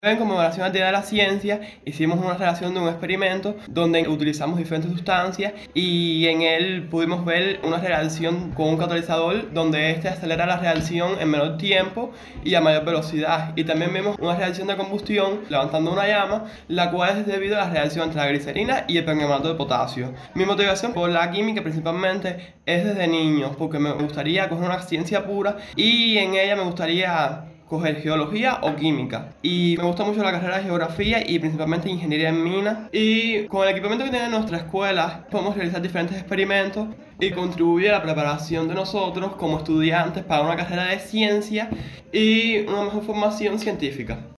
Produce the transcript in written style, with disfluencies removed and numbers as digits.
En conmemoración al Día de la Ciencia, hicimos una relación de un experimento donde utilizamos diferentes sustancias y en él pudimos ver una reacción con un catalizador donde este acelera la reacción en menor tiempo y a mayor velocidad. Y también vimos una reacción de combustión levantando una llama, la cual es debido a la reacción entre la glicerina y el permanganato de potasio. Mi motivación por la química principalmente es desde niño, porque me gustaría coger una ciencia pura y en ella me gustaría coger geología o química. Y me gusta mucho la carrera de geografía y principalmente ingeniería en minas. Y con el equipamiento que tiene nuestra escuela podemos realizar diferentes experimentos y contribuir a la preparación de nosotros como estudiantes para una carrera de ciencia y una mejor formación científica.